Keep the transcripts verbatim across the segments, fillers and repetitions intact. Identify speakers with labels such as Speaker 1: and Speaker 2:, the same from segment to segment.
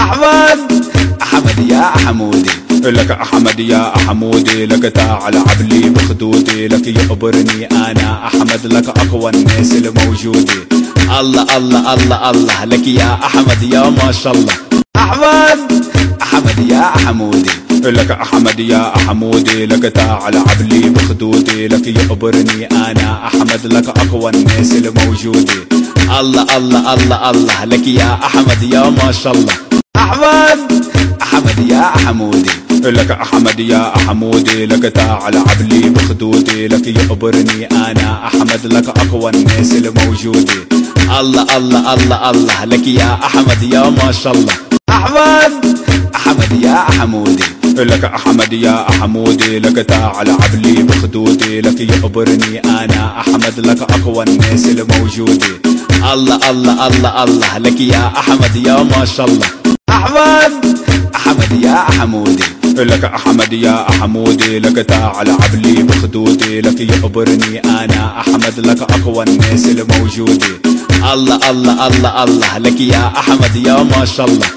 Speaker 1: أحمد أحمد يا حمودي،
Speaker 2: لك أحمد يا حمودي، لك تعال عبلي بخدودي، لك يقبرني أنا أحمد، لك أقوى الناس الموجودة. الله الله الله الله لك يا أحمد يا ما شاء الله.
Speaker 1: أحمد أحمد يا حمودي،
Speaker 2: لك أحمد يا حمودي، لك تعال عبلي بخدودي، لك يقبرني أنا أحمد، لك أقوى الناس الموجودة.
Speaker 1: الله الله الله الله لك يا أحمد يا ما شاء الله. أحمد أحمد يا حمودي،
Speaker 2: لك أحمد يا حمودي، لك تعال عبلي بخدودي، لك يقبرني أنا أحمد، لك أقوى الناس الموجودة.
Speaker 1: الله الله الله الله لك يا أحمد يا ما شاء الله. أحمد أحمد يا حمودي،
Speaker 2: لك أحمد يا حمودي، لك تعال عبلي بخدودي، لك يقبرني أنا أحمد، لك أقوى الناس الموجودة.
Speaker 1: الله الله الله الله لك يا أحمد يا ما شاء الله. أحمد أحمد يا حمودي،
Speaker 2: لك أحمد يا حمودي، لك تعال عبلي بخدودي، لك يقبرني أنا أحمد، لك أقوى الناس الموجودة.
Speaker 1: الله الله الله الله لك يا أحمد يا ما شاء الله.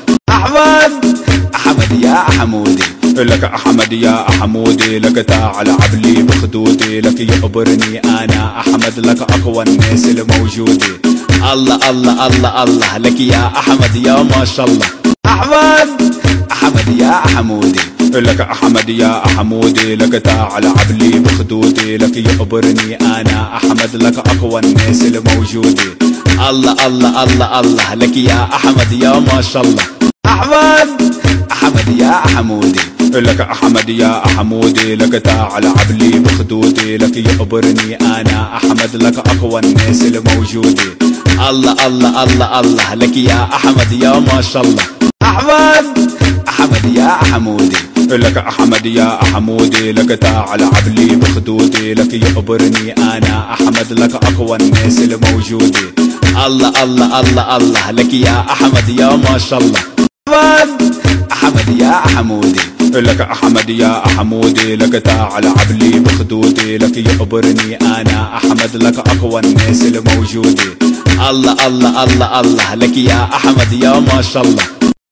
Speaker 1: أحمد أحمد يا حمودي،
Speaker 2: لك أحمد يا حمودي، لك تعال عبلي بخدودي، لك يقبرني أنا أحمد، لك أقوى الناس الموجودة.
Speaker 1: الله الله الله الله لك يا أحمد يا ما شاء الله. أحمد أحمد يا حمودي،
Speaker 2: لك أحمد يا حمودي، لك تعال عبلي بخدودي، لك يقبرني أنا أحمد، لك أقوى الناس الموجودة.
Speaker 1: الله الله الله الله لك يا أحمد يا ما شاء الله. أحمد أحمد يا حمودي،
Speaker 2: لك أحمد يا حمودي، لك تعال عبلي بخدودي، لك يقبرني أنا أحمد، لك أقوى الناس الموجودة.
Speaker 1: الله الله الله الله لك يا أحمد يا ما شاء الله. أحمد أحمد يا حمودي،
Speaker 2: لك أحمد يا حمودي، لك تعال عبلي بخدودي، لك يقبرني أنا أحمد، لك أقوى الناس الموجودة.
Speaker 1: الله الله الله الله لك يا أحمد يا ما شاء الله. أحمد أحمد يا حمودي،
Speaker 2: لك أحمد يا حمودي، لك تعال عبلي بخدودي، لك يقبرني أنا أحمد، لك أقوى الناس الموجودة.
Speaker 1: الله الله الله الله لك يا أحمد يا ما شاء الله.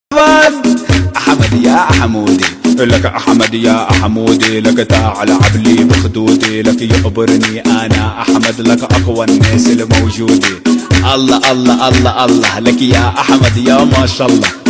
Speaker 1: أحمد أحمد يا حمودي،
Speaker 2: لك أحمد يا حمودي، لك تعال عبلي بخدودي، لك يقبرني أنا أحمد، لك أقوى الناس الموجودة.
Speaker 1: الله الله الله الله لك يا أحمد يا ما شاء الله.